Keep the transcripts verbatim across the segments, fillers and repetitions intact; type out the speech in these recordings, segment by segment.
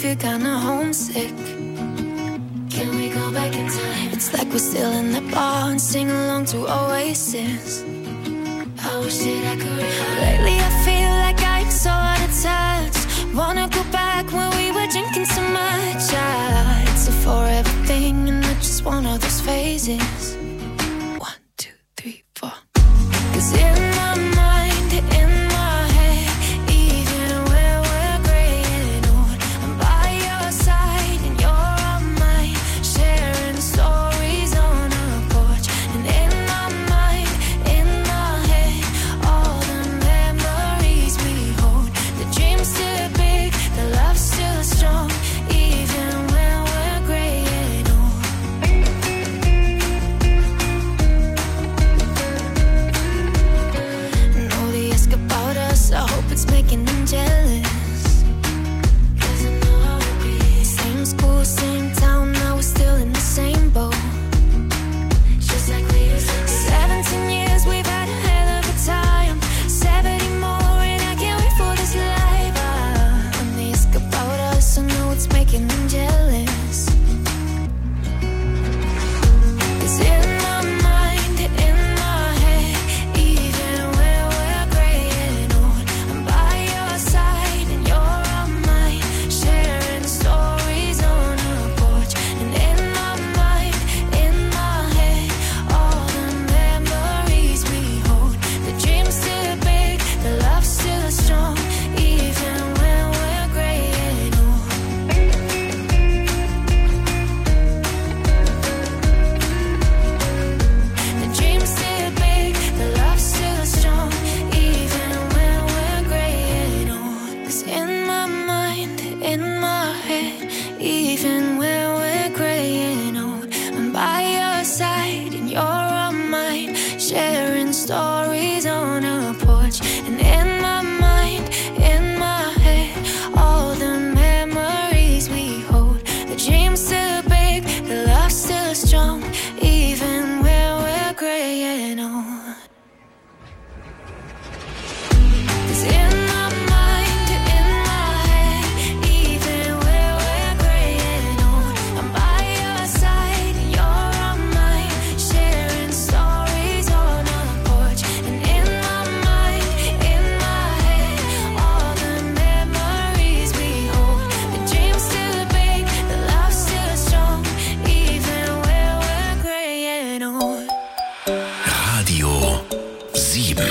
feel kinda homesick. Can we go back in time? It's like we're still in the bar and sing along to Oasis. I wish that I could remember. Lately I feel like I'm so out of touch. Wanna go back when we were drinking so much. Ah, it's a forever thing and I just want all those phases. One, two, three, four. Cause in my mind, in my head, even when we're gray and old, I'm by your side and you're on mine, sharing stories on a porch. And in my mind, in my head, all the memories we hold. The dream's still big, the love's still strong, even when we're gray and old. Know they ask about us, I hope it's making them jealous. Cause I know how it be. Same school, same town, now we're still in the same boat. Just like we used to be. Seventeen years, we've had a hell of a time. Seventy more and I can't wait for this life. Ah, and they ask about us, I know it's making them jealous. Cause in my mind, in my head, even when we're gray and old, I'm by your side and you're on mine, sharing stories on a porch. And in my mind, in my head, all the memories we hold. The dream's still big, the love's still strong, even when we're gray and old. The dream's still big, the love's still strong, even when we're gray and old. 'Cause in my mind, in my head, even when we're gray and old, I'm by your side and you're on mine, sharing stories on a porch. And in my mind, in my head, all the memories we hold. The dream's still big, the love's still strong, even when we're gray and old. 'Cause in my mind, in my head, even when we're gray and old, I'm by your side and you're on mine, sharing stories on a porch. And in my mind, in my head, all the memories we hold. The dream's still big, the love's still strong, even when we're gray and old. Radio sieben.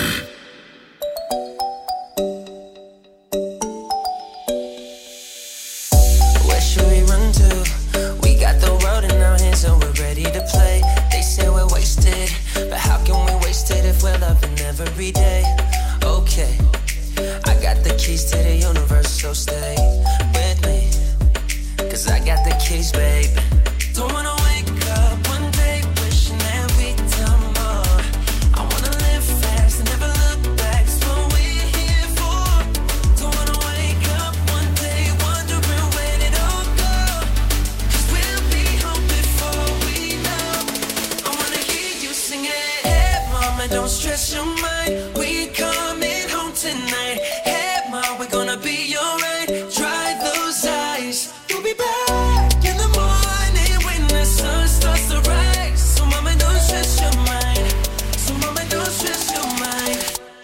Where should we run to? We got the world in our hands and we're ready to play. They say we're wasted, but how can we waste it if we're loving every day? Okay, I got the keys to the universe, so stay with me. Cause I got the keys, babe. Don't wanna wake up one day wishing that we'd done more. I wanna live fast and never look back, that's what we're here for. Don't wanna wake up one day wondering where did it all go. Cause we'll be home before we know. I wanna hear you sing it. Hey mama, don't stress your mind, we coming home tonight. Hey mom, we're gonna be alright. Dry those eyes, you'll be back in the morning when the sun starts to rise. So mama, don't stress your mind. So mama, don't stress your mind.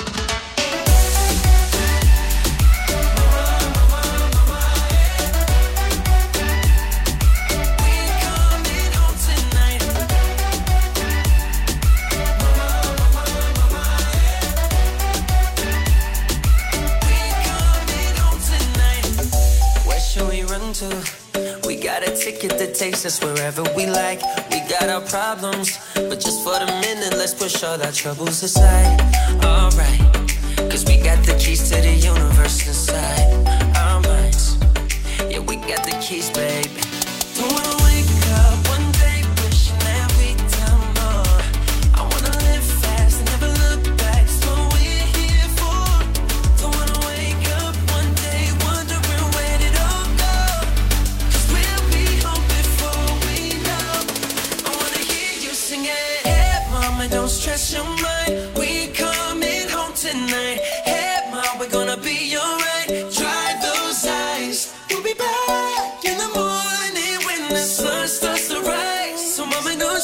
We're coming home tonight. We're coming home tonight. Where should we run to? We got a ticket that takes us wherever we like. We got our problems, but just for the minute, let's push all our troubles aside. Alright, cause we got the keys to the universe inside our minds. Yeah, we got the keys, baby. Don't wanna wake up one day wishing that we'd done more. I wanna live fast and never look back, that's what we're here for. Don't wanna wake up one day wondering where did it all go. Cause we'll be home before we know. I wanna hear you sing it. Hey mama, don't stress your mind, we coming home tonight. Hey mom, we're gonna be alright. Dry those eyes, we'll be back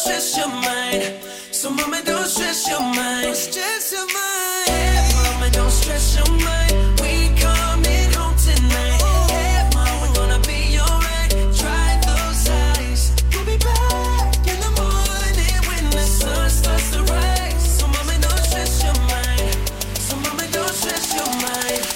stress your mind. So mama, don't stress your mind. Don't stress your mind. Hey, mama, don't stress your mind. We coming home tonight. Hey, mama, we're gonna be alright. Dry those eyes. We'll be back in the morning when the sun starts to rise. So mama, don't stress your mind. So mama, don't stress your mind.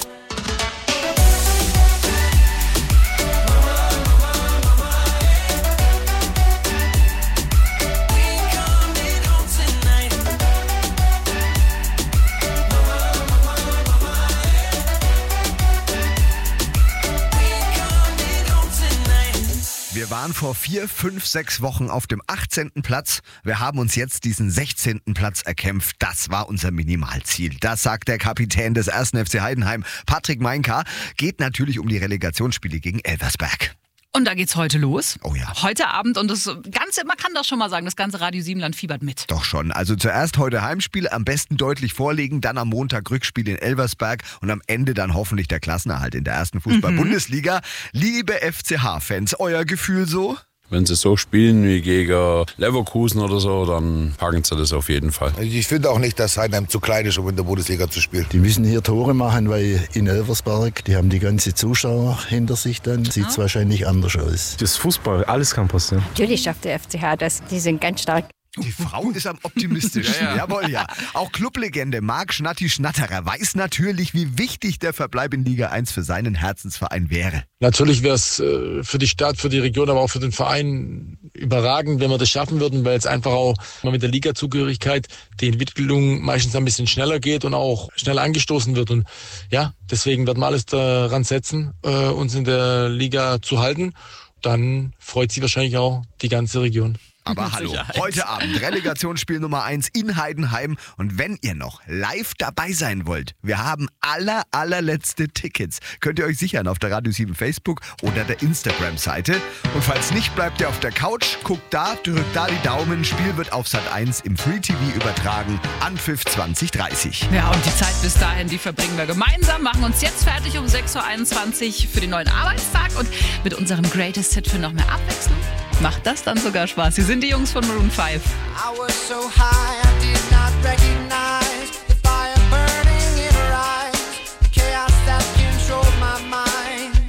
Wir waren vor vier, fünf, sechs Wochen auf dem achtzehnten Platz. Wir haben uns jetzt diesen sechzehnten Platz erkämpft. Das war unser Minimalziel. Das sagt der Kapitän des ersten F C Heidenheim, Patrick Meinka. Geht natürlich um die Relegationsspiele gegen Elversberg. Und da geht's heute los. Oh ja. Heute Abend und das Ganze, man kann das schon mal sagen, das ganze Radio Siebenland fiebert mit. Doch schon. Also zuerst heute Heimspiel, am besten deutlich vorlegen, dann am Montag Rückspiel in Elversberg und am Ende dann hoffentlich der Klassenerhalt in der ersten Fußball-Bundesliga. Mhm. Liebe F C H-Fans, euer Gefühl so? Wenn sie so spielen wie gegen Leverkusen oder so, dann packen sie das auf jeden Fall. Ich finde auch nicht, dass Heidenheim zu klein ist, um in der Bundesliga zu spielen. Die müssen hier Tore machen, weil in Elversberg, die haben die ganze Zuschauer hinter sich dann. Sieht es ja wahrscheinlich anders aus. Das ist Fußball, alles kann passieren. Natürlich schafft der F C H das, die sind ganz stark. Die Frau ist am optimistischsten. ja, ja. Jawohl, ja. Auch Clublegende Marc Schnatti Schnatterer weiß natürlich, wie wichtig der Verbleib in Liga eins für seinen Herzensverein wäre. Natürlich wäre es äh, für die Stadt, für die Region, aber auch für den Verein überragend, wenn wir das schaffen würden, weil es einfach auch mal mit der Liga-Zugehörigkeit die Entwicklung meistens ein bisschen schneller geht und auch schneller angestoßen wird. Und ja, deswegen werden wir alles daran setzen, äh, uns in der Liga zu halten. Dann freut sich wahrscheinlich auch die ganze Region. Aber hallo, heute Abend Relegationsspiel Nummer eins in Heidenheim. Und wenn ihr noch live dabei sein wollt, wir haben aller, allerletzte Tickets. Könnt ihr euch sichern auf der Radio sieben Facebook oder der Instagram-Seite. Und falls nicht, bleibt ihr auf der Couch, guckt da, drückt da die Daumen. Spiel wird auf Sat eins im Free T V übertragen. Anpfiff zwanzig dreißig. Ja, und die Zeit bis dahin, die verbringen wir gemeinsam. Machen uns jetzt fertig um sechs Uhr einundzwanzig für den neuen Arbeitstag. Und mit unserem Greatest Hit für noch mehr Abwechslung macht das dann sogar Spaß. Sie sind die Jungs von Maroon five. I was so high, I did not recognize the fire burning in her eyes, the chaos that controlled my mind.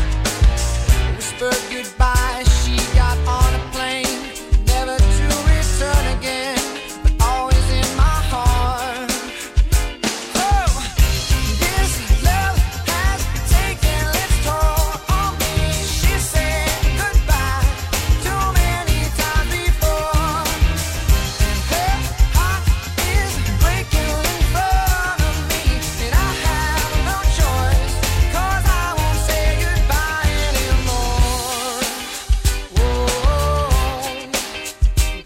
I whispered goodbye, she got on a plane, never to return again, but always in my heart. Oh, this love has taken its toll on me. She said goodbye too many times before. Her heart is breaking in front of me, and I have no choice, 'cause I won't say goodbye anymore. Whoa, whoa,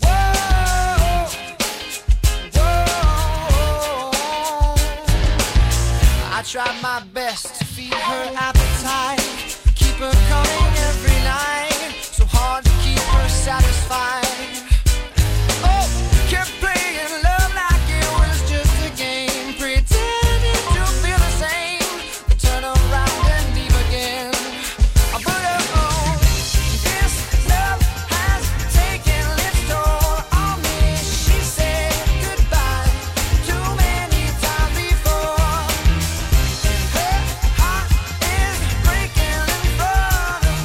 whoa. I tried my best to feed her appetite, keep her coming every night, so hard to keep her satisfied. Oh, kept playing love like it was just a game, pretending to feel the same, but turn around and leave again. But oh, this love has taken its toll on me. She said goodbye too many times before, and her heart is breaking in front of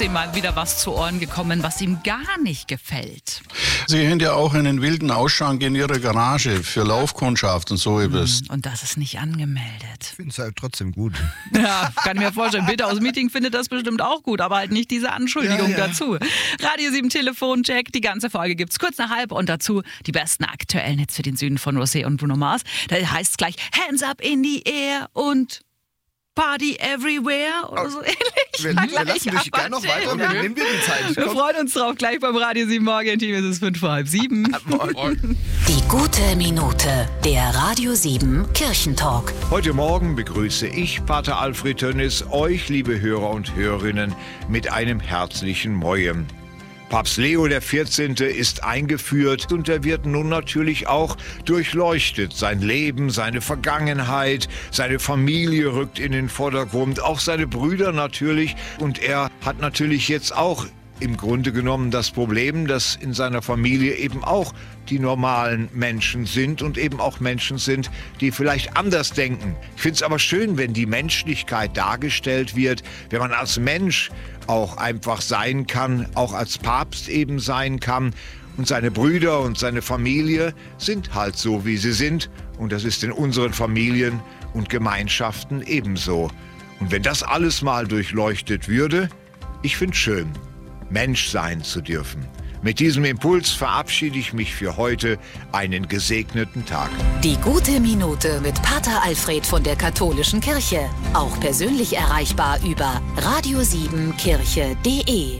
ist ihm mal wieder was zu Ohren gekommen, was ihm gar nicht gefällt. Sie haben ja auch einen wilden Ausschank in Ihrer Garage für Laufkundschaft und so etwas. Und das ist nicht angemeldet. Ich finde es halt trotzdem gut. Ja, kann ich mir vorstellen. Bitte aus dem Meeting findet das bestimmt auch gut, aber halt nicht diese Anschuldigung ja, ja. dazu. Radio sieben Telefoncheck, die ganze Folge gibt's kurz nach halb und dazu die besten aktuellen Hits für den Süden von Rosé und Bruno Mars. Da heißt es gleich Hands up in the air und Party everywhere oder so ähnlich. Wir, wir lassen dich gerne noch weiter und dann nehmen wir die Zeit. Wir freuen uns drauf, gleich beim Radio sieben Morgen-Team ist es fünf vor halb sieben. Die gute Minute, der Radio sieben Kirchentalk. Heute Morgen begrüße ich, Pater Alfred Tönnis, euch, liebe Hörer und Hörerinnen, mit einem herzlichen Mojem. Papst Leo der vierzehnte ist eingeführt und er wird nun natürlich auch durchleuchtet. Sein Leben, seine Vergangenheit, seine Familie rückt in den Vordergrund, auch seine Brüder natürlich. Und er hat natürlich jetzt auch im Grunde genommen das Problem, dass in seiner Familie eben auch die normalen Menschen sind und eben auch Menschen sind, die vielleicht anders denken. Ich finde es aber schön, wenn die Menschlichkeit dargestellt wird, wenn man als Mensch auch einfach sein kann, auch als Papst eben sein kann. Und seine Brüder und seine Familie sind halt so, wie sie sind. Und das ist in unseren Familien und Gemeinschaften ebenso. Und wenn das alles mal durchleuchtet würde, ich finde es schön, Mensch sein zu dürfen. Mit diesem Impuls verabschiede ich mich für heute. Einen gesegneten Tag. Die gute Minute mit Pater Alfred von der Katholischen Kirche. Auch persönlich erreichbar über radio sieben kirche punkt de.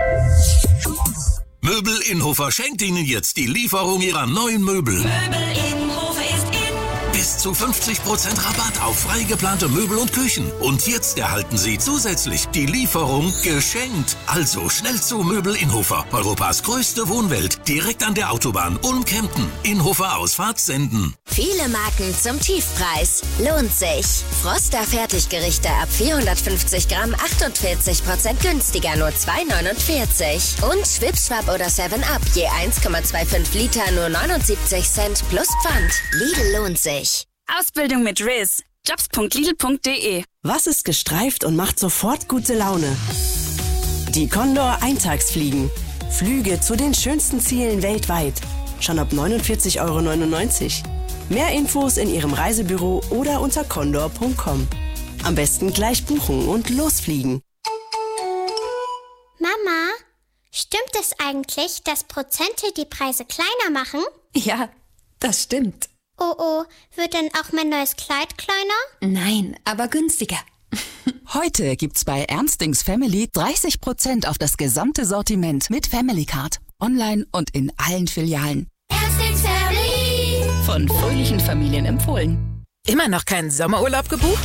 Möbel Inhofer schenkt Ihnen jetzt die Lieferung Ihrer neuen Möbel. Möbel Inhofer ist in. Bis zu fünfzig Prozent Rabatt auf frei geplante Möbel und Küchen. Und jetzt erhalten Sie zusätzlich die Lieferung geschenkt. Also schnell zu Möbel Inhofer, Europas größte Wohnwelt, direkt an der Autobahn Ulm-Kempten. Inhofer Ausfahrt senden. Viele Marken zum Tiefpreis. Lohnt sich. Froster Fertiggerichte ab vierhundertfünfzig Gramm achtundvierzig Prozent günstiger, nur zwei neunundvierzig. Und Schwipschwap oder seven up je eins Komma fünfundzwanzig Liter, nur neunundsiebzig Cent plus Pfand. Lidl lohnt sich. Ausbildung mit Riz. jobs punkt lidl punkt de. Was ist gestreift und macht sofort gute Laune? Die Condor Eintagsfliegen. Flüge zu den schönsten Zielen weltweit. Schon ab neunundvierzig Euro neunundneunzig. Mehr Infos in Ihrem Reisebüro oder unter condor punkt com. Am besten gleich buchen und losfliegen. Mama, stimmt es eigentlich, dass Prozente die Preise kleiner machen? Ja, das stimmt. Oh oh, wird denn auch mein neues Kleid kleiner? Nein, aber günstiger. Heute gibt's bei Ernstings Family dreißig Prozent auf das gesamte Sortiment mit Family Card. Online und in allen Filialen. Ernstings Family. Von fröhlichen Familien empfohlen. Immer noch keinen Sommerurlaub gebucht?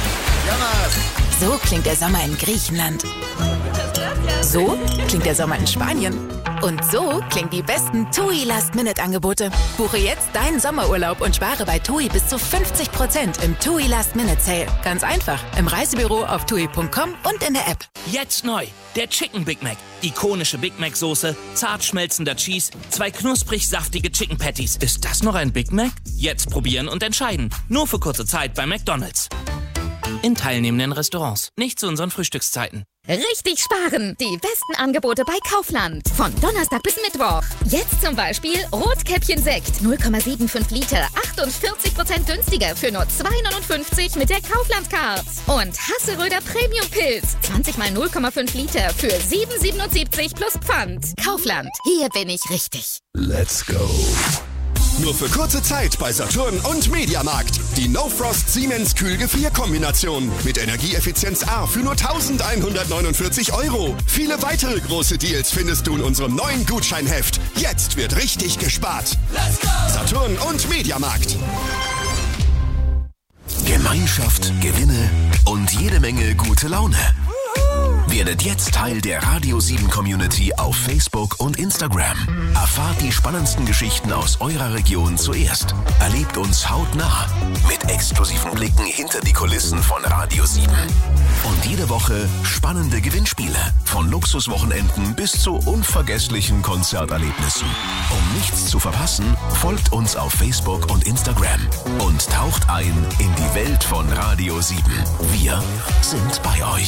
So klingt der Sommer in Griechenland. So klingt der Sommer in Spanien. Und so klingen die besten TUI Last-Minute-Angebote. Buche jetzt deinen Sommerurlaub und spare bei TUI bis zu fünfzig Prozent im TUI Last-Minute-Sale. Ganz einfach. Im Reisebüro auf tui punkt com und in der App. Jetzt neu. Der Chicken Big Mac. Ikonische Big Mac-Soße, zart schmelzender Cheese, zwei knusprig saftige Chicken Patties. Ist das noch ein Big Mac? Jetzt probieren und entscheiden. Nur für kurze Zeit bei McDonald's. In teilnehmenden Restaurants. Nicht zu unseren Frühstückszeiten. Richtig sparen! Die besten Angebote bei Kaufland. Von Donnerstag bis Mittwoch. Jetzt zum Beispiel Rotkäppchen Sekt. null Komma fünfundsiebzig Liter. achtundvierzig Prozent günstiger für nur zwei neunundfünfzig mit der Kaufland-Card. Und Hasseröder Premium Pilz. zwanzig mal null Komma fünf Liter für sieben siebenundsiebzig plus Pfand. Kaufland. Hier bin ich richtig. Let's go. Nur für kurze Zeit bei Saturn und Mediamarkt. Die No Frost Siemens Kühlgefrierkombination mit Energieeffizienz A für nur eintausendeinhundertneunundvierzig Euro. Viele weitere große Deals findest du in unserem neuen Gutscheinheft. Jetzt wird richtig gespart. Let's go. Saturn und Mediamarkt. Gemeinschaft, Gewinne und jede Menge gute Laune. Werdet jetzt Teil der Radio sieben Community auf Facebook und Instagram. Erfahrt die spannendsten Geschichten aus eurer Region zuerst. Erlebt uns hautnah mit exklusiven Blicken hinter die Kulissen von Radio sieben. Und jede Woche spannende Gewinnspiele. Von Luxuswochenenden bis zu unvergesslichen Konzerterlebnissen. Um nichts zu verpassen, folgt uns auf Facebook und Instagram. Und taucht ein in die Welt von Radio sieben. Wir sind bei euch.